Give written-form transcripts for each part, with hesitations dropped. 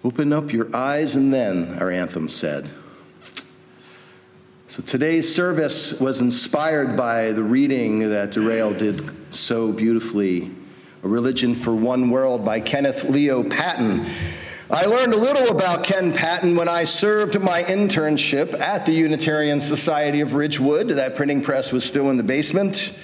Open up your eyes and then, our anthem said. So today's service was inspired by the reading that Derail did so beautifully, A Religion for One World by Kenneth Leo Patton. I learned a little about Ken Patton when I served my internship at the Unitarian Society of Ridgewood. That printing press was still in the basement.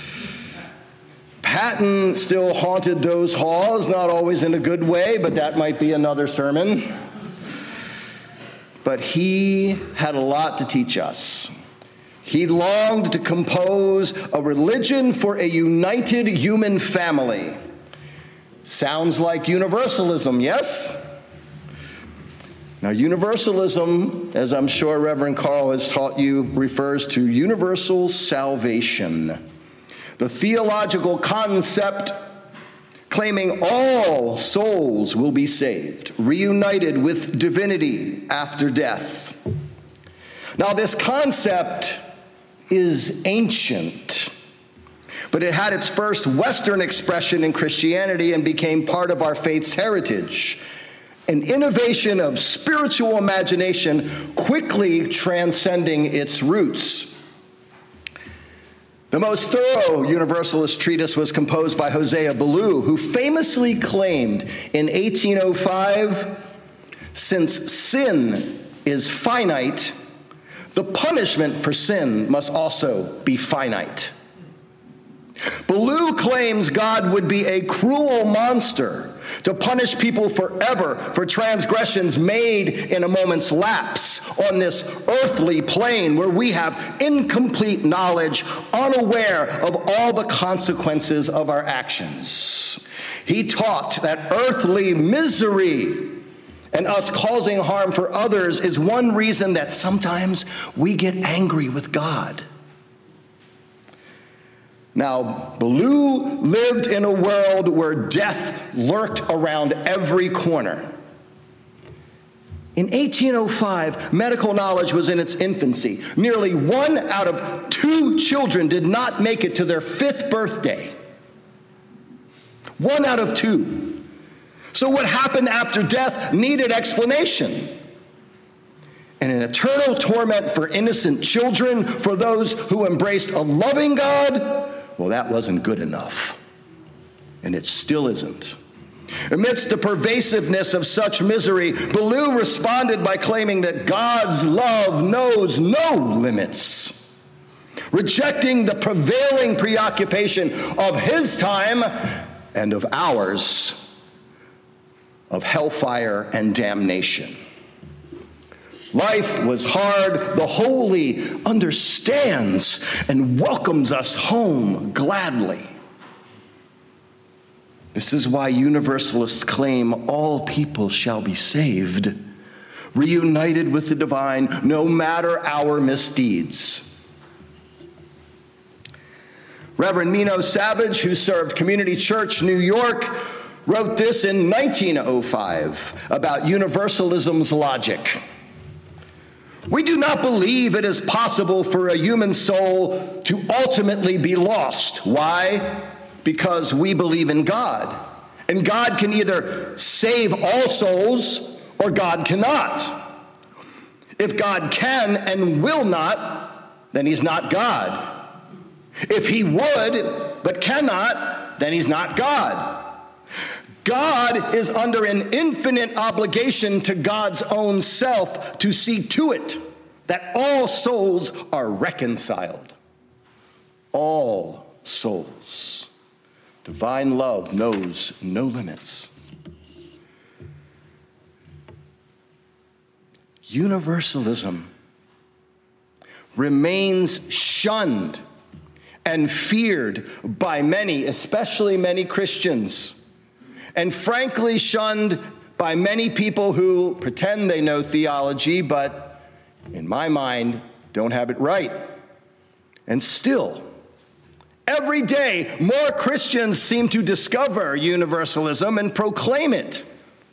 Patton still haunted those halls, not always in a good way, but that might be another sermon. But he had a lot to teach us. He longed to compose a religion for a united human family. Sounds like universalism, yes? Now, universalism, as I'm sure Reverend Carl has taught you, refers to universal salvation. The theological concept claiming all souls will be saved, reunited with divinity after death. Now, this concept is ancient, but it had its first Western expression in Christianity and became part of our faith's heritage. An innovation of spiritual imagination quickly transcending its roots. The most thorough Universalist treatise was composed by Hosea Ballou, who famously claimed in 1805, since sin is finite, the punishment for sin must also be finite. Ballou claims God would be a cruel monster to punish people forever for transgressions made in a moment's lapse on this earthly plane where we have incomplete knowledge, unaware of all the consequences of our actions. He taught that earthly misery and us causing harm for others is one reason that sometimes we get angry with God. Now, Ballou lived in a world where death lurked around every corner. In 1805, medical knowledge was in its infancy. Nearly 1 out of 2 children did not make it to their 5th birthday. 1 out of 2. So what happened after death needed explanation. And an eternal torment for innocent children, for those who embraced a loving God, well, that wasn't good enough. And it still isn't. Amidst the pervasiveness of such misery, Ballou responded by claiming that God's love knows no limits, rejecting the prevailing preoccupation of his time and of ours of hellfire and damnation. Life was hard. The holy understands and welcomes us home gladly. This is why Universalists claim all people shall be saved, reunited with the divine, no matter our misdeeds. Reverend Mino Savage, who served Community Church New York, wrote this in 1905 about Universalism's logic. We do not believe it is possible for a human soul to ultimately be lost. Why? Because we believe in God. And God can either save all souls or God cannot. If God can and will not, then he's not God. If he would but cannot, then he's not God. God is under an infinite obligation to God's own self to see to it that all souls are reconciled. All souls. Divine love knows no limits. Universalism remains shunned and feared by many, especially many Christians. And frankly, shunned by many people who pretend they know theology, but in my mind, don't have it right. And still, every day, more Christians seem to discover universalism and proclaim it.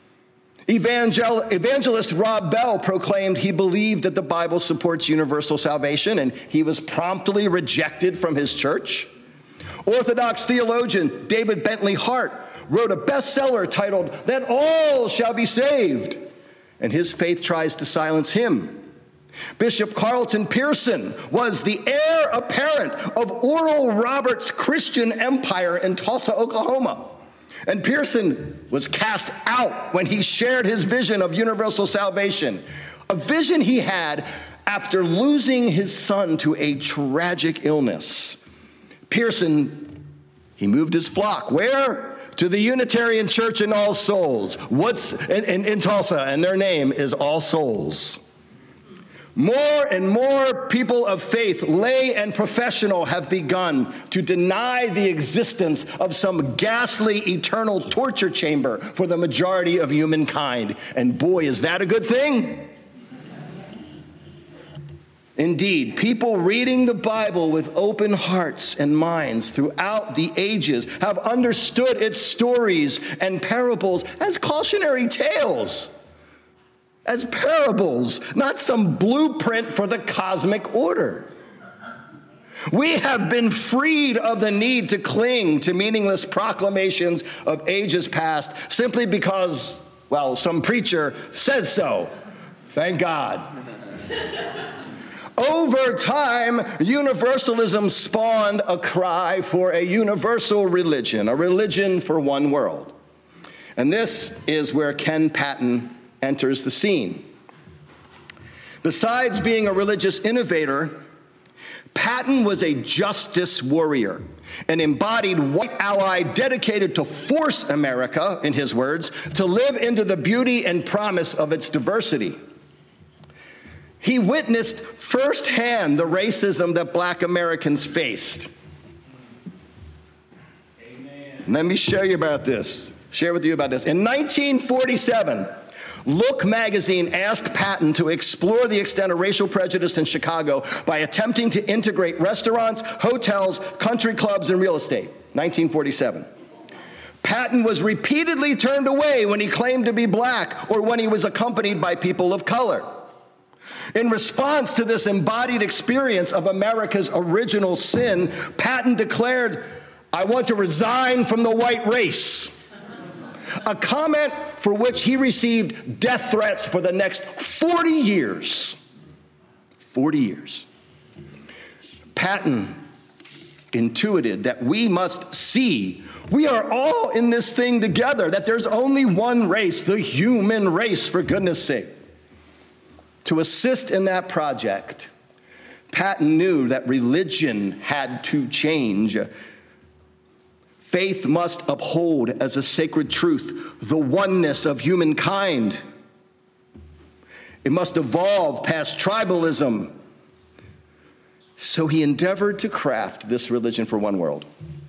Evangelist Rob Bell proclaimed he believed that the Bible supports universal salvation, and he was promptly rejected from his church. Orthodox theologian David Bentley Hart wrote a bestseller titled, "That All Shall Be Saved," and his faith tries to silence him. Bishop Carlton Pearson was the heir apparent of Oral Roberts' Christian empire in Tulsa, Oklahoma. And Pearson was cast out when he shared his vision of universal salvation, a vision he had after losing his son to a tragic illness. Pearson, he moved his flock. Where? To the Unitarian Church in All Souls. In Tulsa, and their name is All Souls. More and more people of faith, lay and professional, have begun to deny the existence of some ghastly eternal torture chamber for the majority of humankind. And boy, is that a good thing? Indeed, people reading the Bible with open hearts and minds throughout the ages have understood its stories and parables as cautionary tales, as parables, not some blueprint for the cosmic order. We have been freed of the need to cling to meaningless proclamations of ages past simply because, well, some preacher says so. Thank God. Over time, universalism spawned a cry for a universal religion, a religion for one world. And this is where Ken Patton enters the scene. Besides being a religious innovator, Patton was a justice warrior, an embodied white ally dedicated to force America, in his words, to live into the beauty and promise of its diversity. He witnessed firsthand the racism that Black Americans faced. Amen. Let me share with you about this. In 1947, Look magazine asked Patton to explore the extent of racial prejudice in Chicago by attempting to integrate restaurants, hotels, country clubs, and real estate. 1947. Patton was repeatedly turned away when he claimed to be Black or when he was accompanied by people of color. In response to this embodied experience of America's original sin, Patton declared, "I want to resign from the white race," a comment for which he received death threats for the next 40 years. 40 years. Patton intuited that we must see we are all in this thing together, that there's only one race, the human race, for goodness sake. To assist in that project, Patton knew that religion had to change. Faith must uphold as a sacred truth the oneness of humankind. It must evolve past tribalism. So he endeavored to craft this religion for one world.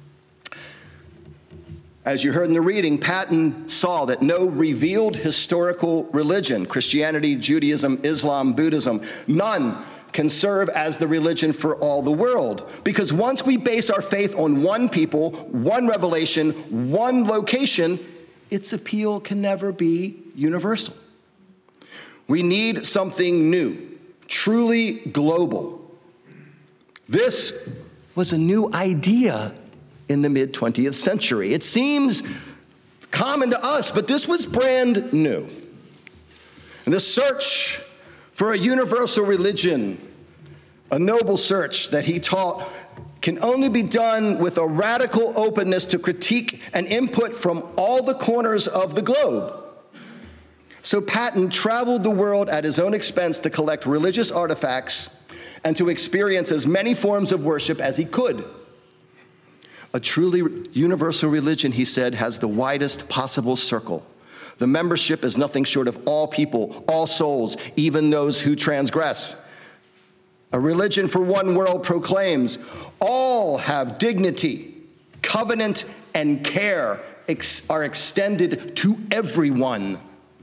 As you heard in the reading, Patton saw that no revealed historical religion, Christianity, Judaism, Islam, Buddhism, none can serve as the religion for all the world. Because once we base our faith on one people, one revelation, one location, its appeal can never be universal. We need something new, truly global. This was a new idea in the mid-20th century. It seems common to us, but this was brand new. And the search for a universal religion, a noble search that he taught, can only be done with a radical openness to critique and input from all the corners of the globe. So Patton traveled the world at his own expense to collect religious artifacts and to experience as many forms of worship as he could. A truly universal religion, he said, has the widest possible circle. The membership is nothing short of all people, all souls, even those who transgress. A religion for one world proclaims all have dignity, covenant, and care are extended to everyone.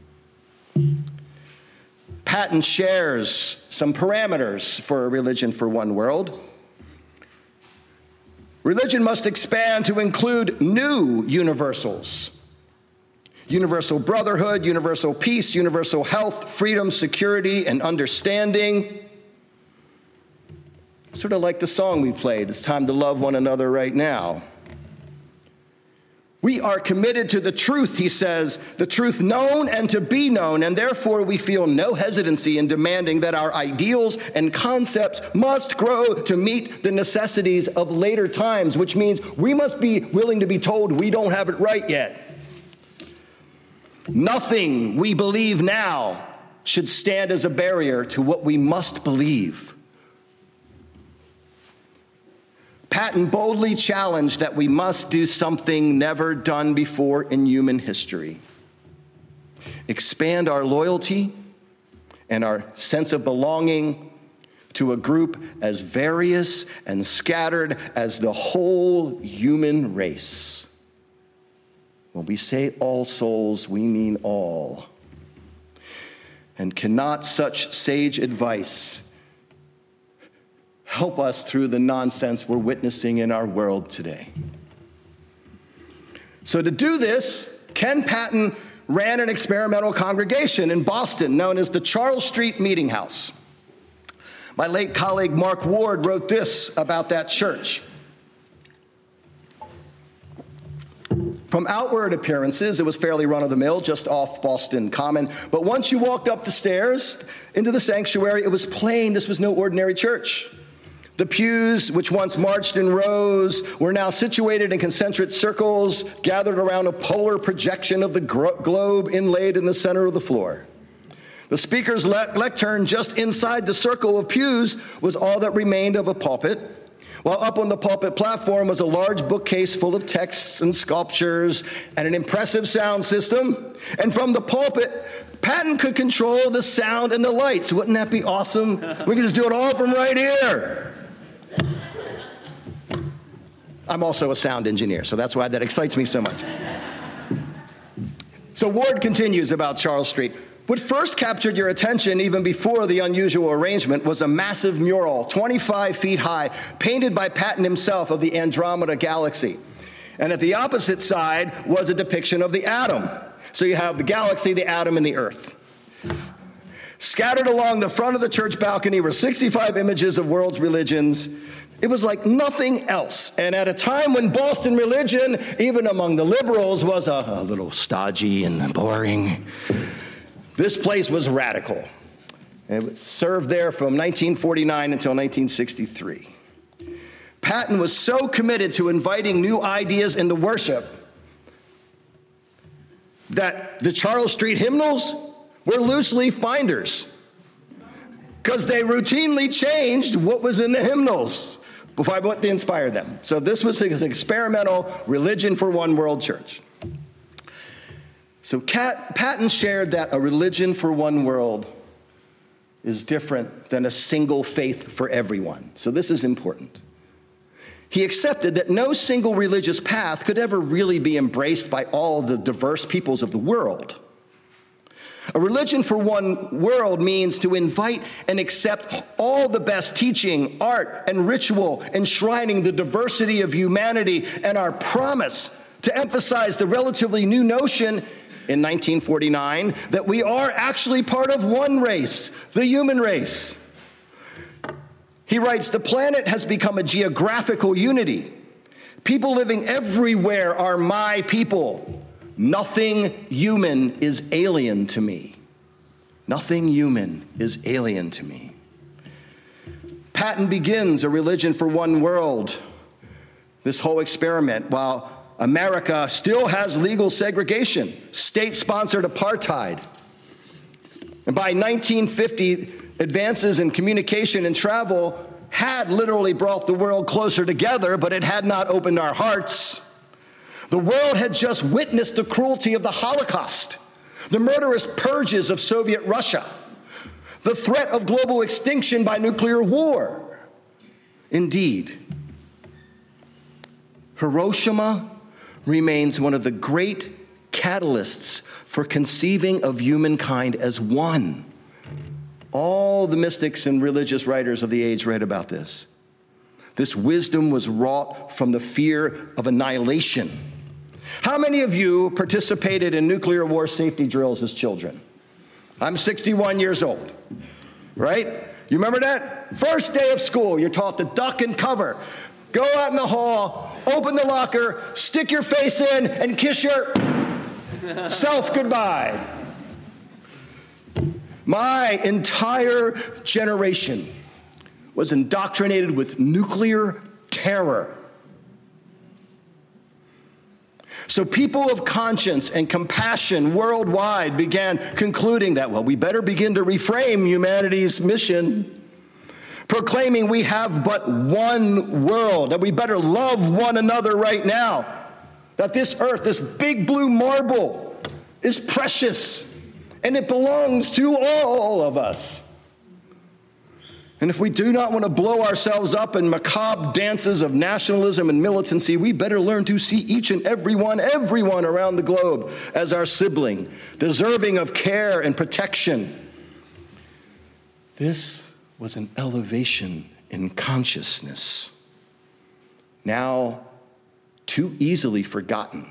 Patton shares some parameters for a religion for one world. Religion must expand to include new universals. Universal brotherhood, universal peace, universal health, freedom, security, and understanding. Sort of like the song we played, "It's Time to Love One Another Right Now." We are committed to the truth, he says, the truth known and to be known, and therefore we feel no hesitancy in demanding that our ideals and concepts must grow to meet the necessities of later times, which means we must be willing to be told we don't have it right yet. Nothing we believe now should stand as a barrier to what we must believe. Paton boldly challenged that we must do something never done before in human history. Expand our loyalty and our sense of belonging to a group as various and scattered as the whole human race. When we say all souls, we mean all. And cannot such sage advice help us through the nonsense we're witnessing in our world today? So to do this, Ken Paton ran an experimental congregation in Boston known as the Charles Street Meeting House. My late colleague Mark Ward wrote this about that church. From outward appearances, it was fairly run-of-the-mill, just off Boston Common. But once you walked up the stairs into the sanctuary, it was plain this was no ordinary church. The pews, which once marched in rows, were now situated in concentric circles, gathered around a polar projection of the globe inlaid in the center of the floor. The speaker's lectern just inside the circle of pews was all that remained of a pulpit, while up on the pulpit platform was a large bookcase full of texts and sculptures and an impressive sound system. And from the pulpit, Paton could control the sound and the lights. Wouldn't that be awesome? We could just do it all from right here. I'm also a sound engineer, so that's why that excites me so much. So Ward continues about Charles Street. What first captured your attention, even before the unusual arrangement, was a massive mural, 25 feet high, painted by Paton himself of the Andromeda Galaxy. And at the opposite side was a depiction of the atom. So you have the galaxy, the atom, and the Earth. Scattered along the front of the church balcony were 65 images of world's religions. It was like nothing else. And at a time when Boston religion, even among the liberals, was a little stodgy and boring, this place was radical. It served there from 1949 until 1963. Paton was so committed to inviting new ideas into worship that the Charles Street hymnals were loose leaf binders because they routinely changed what was in the hymnals before what inspired them. So this was his experimental religion for one world church. So Paton shared that a religion for one world is different than a single faith for everyone. So this is important. He accepted that no single religious path could ever really be embraced by all the diverse peoples of the world. A religion for one world means to invite and accept all the best teaching, art, and ritual, enshrining the diversity of humanity and our promise to emphasize the relatively new notion in 1949 that we are actually part of one race, the human race. He writes, the planet has become a geographical unity. People living everywhere are my people. Nothing human is alien to me. Nothing human is alien to me. Paton begins a religion for one world, this whole experiment, while America still has legal segregation, state-sponsored apartheid. And by 1950, advances in communication and travel had literally brought the world closer together, but it had not opened our hearts. The world had just witnessed the cruelty of the Holocaust, the murderous purges of Soviet Russia, the threat of global extinction by nuclear war. Indeed, Hiroshima remains one of the great catalysts for conceiving of humankind as one. All the mystics and religious writers of the age read about this. This wisdom was wrought from the fear of annihilation. How many of you participated in nuclear war safety drills as children? I'm 61 years old, right? You remember that? First day of school, you're taught to duck and cover. Go out in the hall, open the locker, stick your face in, and kiss yourself goodbye. My entire generation was indoctrinated with nuclear terror. So people of conscience and compassion worldwide began concluding that, well, we better begin to reframe humanity's mission, proclaiming we have but one world, that we better love one another right now, that this earth, this big blue marble, is precious, and it belongs to all of us. And if we do not want to blow ourselves up in macabre dances of nationalism and militancy, we better learn to see each and everyone around the globe as our sibling, deserving of care and protection. This was an elevation in consciousness, now too easily forgotten.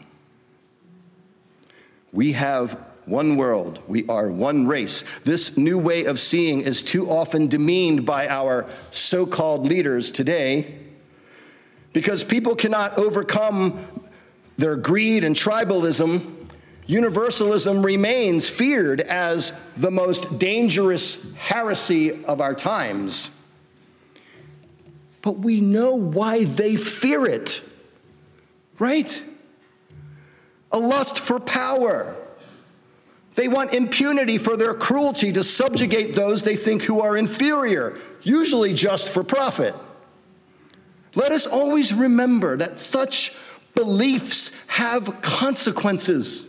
We have one world, we are one race. This new way of seeing is too often demeaned by our so-called leaders today because people cannot overcome their greed and tribalism. Universalism remains feared as the most dangerous heresy of our times. But we know why they fear it, right? A lust for power. They want impunity for their cruelty to subjugate those they think who are inferior, usually just for profit. Let us always remember that such beliefs have consequences.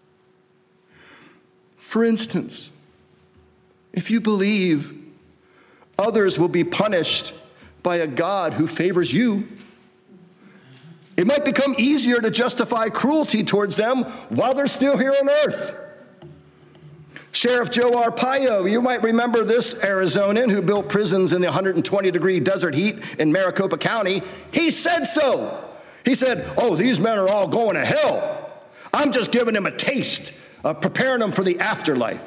For instance, if you believe others will be punished by a God who favors you, it might become easier to justify cruelty towards them while they're still here on earth. Sheriff Joe Arpaio, you might remember this Arizonan who built prisons in the 120-degree desert heat in Maricopa County. He said so. He said, oh, these men are all going to hell. I'm just giving them a taste of preparing them for the afterlife.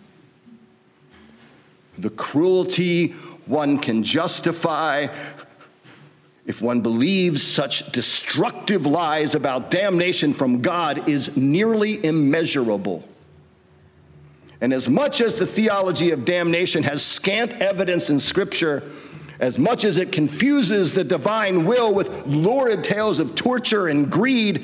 The cruelty one can justify if one believes such destructive lies about damnation from God is nearly immeasurable. And as much as the theology of damnation has scant evidence in Scripture, as much as it confuses the divine will with lurid tales of torture and greed,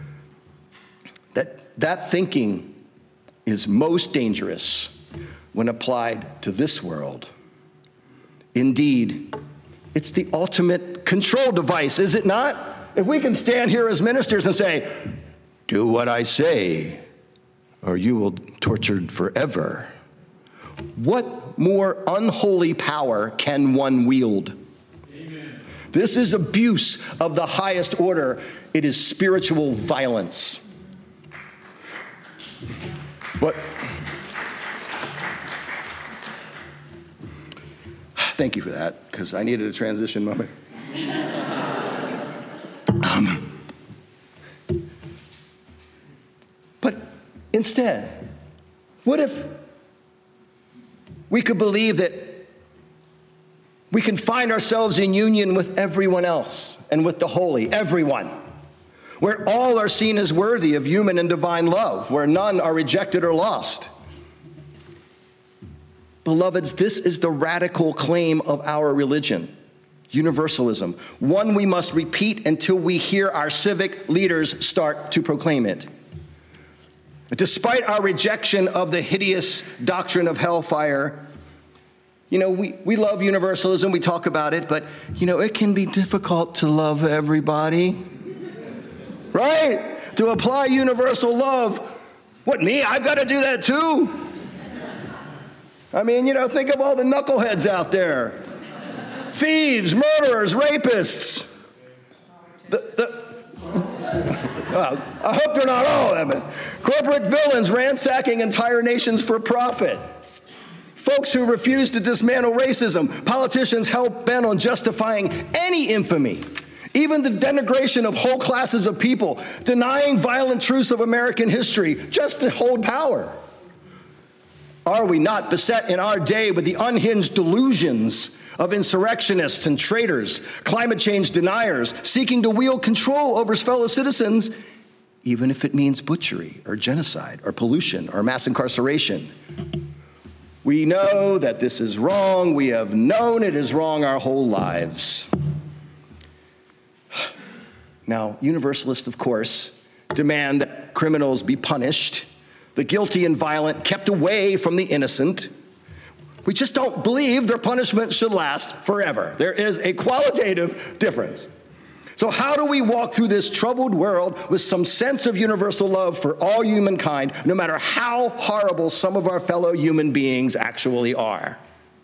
that thinking is most dangerous when applied to this world. Indeed, it's the ultimate control device, is it not? If we can stand here as ministers and say, do what I say, or you will be tortured forever. What more unholy power can one wield? Amen. This is abuse of the highest order. It is spiritual violence. But thank you for that, because I needed a transition moment. But instead, what if we could believe that we can find ourselves in union with everyone else and with the holy, everyone, where all are seen as worthy of human and divine love, where none are rejected or lost? Beloveds, this is the radical claim of our religion, universalism, one we must repeat until we hear our civic leaders start to proclaim it. Despite our rejection of the hideous doctrine of hellfire, we love universalism, we talk about it, but, it can be difficult to love everybody, right? To apply universal love. What, me? I've got to do that too? I mean, think of all the knuckleheads out there. Thieves, murderers, rapists. I hope they're not all of them. Corporate villains ransacking entire nations for profit. Folks who refuse to dismantle racism. Politicians hell-bent on justifying any infamy, even the denigration of whole classes of people, denying violent truths of American history just to hold power. Are we not beset in our day with the unhinged delusions of insurrectionists and traitors, climate change deniers, seeking to wield control over his fellow citizens, even if it means butchery or genocide or pollution or mass incarceration. We know that this is wrong. We have known it is wrong our whole lives. Now, universalists, of course, demand that criminals be punished, the guilty and violent kept away from the innocent. We just don't believe their punishment should last forever. There is a qualitative difference. So how do we walk through this troubled world with some sense of universal love for all humankind, no matter how horrible some of our fellow human beings actually are?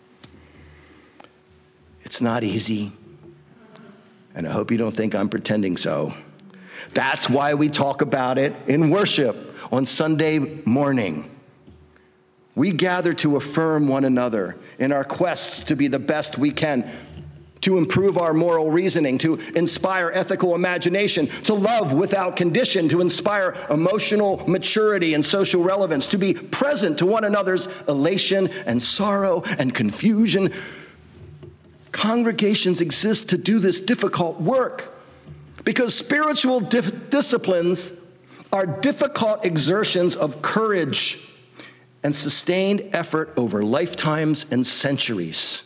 It's not easy. And I hope you don't think I'm pretending so. That's why we talk about it in worship on Sunday morning. We gather to affirm one another in our quests to be the best we can, to improve our moral reasoning, to inspire ethical imagination, to love without condition, to inspire emotional maturity and social relevance, to be present to one another's elation and sorrow and confusion. Congregations exist to do this difficult work because spiritual disciplines are difficult exertions of courage and sustained effort over lifetimes and centuries.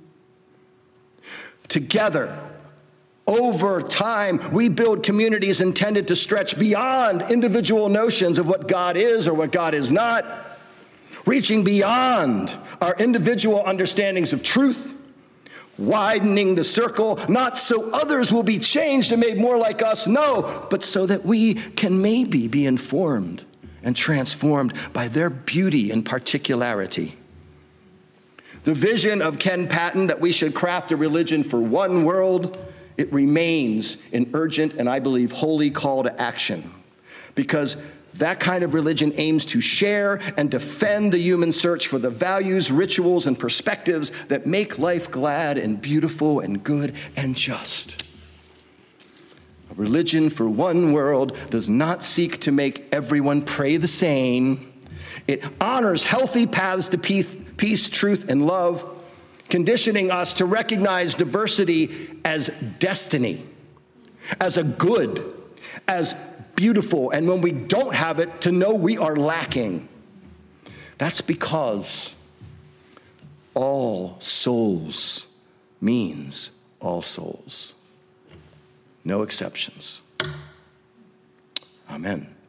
Together, over time, we build communities intended to stretch beyond individual notions of what God is or what God is not, reaching beyond our individual understandings of truth, widening the circle, not so others will be changed and made more like us, no, but so that we can maybe be informed and transformed by their beauty and particularity. The vision of Ken Patton that we should craft a religion for one world, it remains an urgent and I believe holy call to action, because that kind of religion aims to share and defend the human search for the values, rituals, and perspectives that make life glad and beautiful and good and just. A religion for one world does not seek to make everyone pray the same. It honors healthy paths to peace, truth, and love, conditioning us to recognize diversity as destiny, as a good, as beautiful, and when we don't have it, to know we are lacking. That's because all souls means all souls. No exceptions. Amen.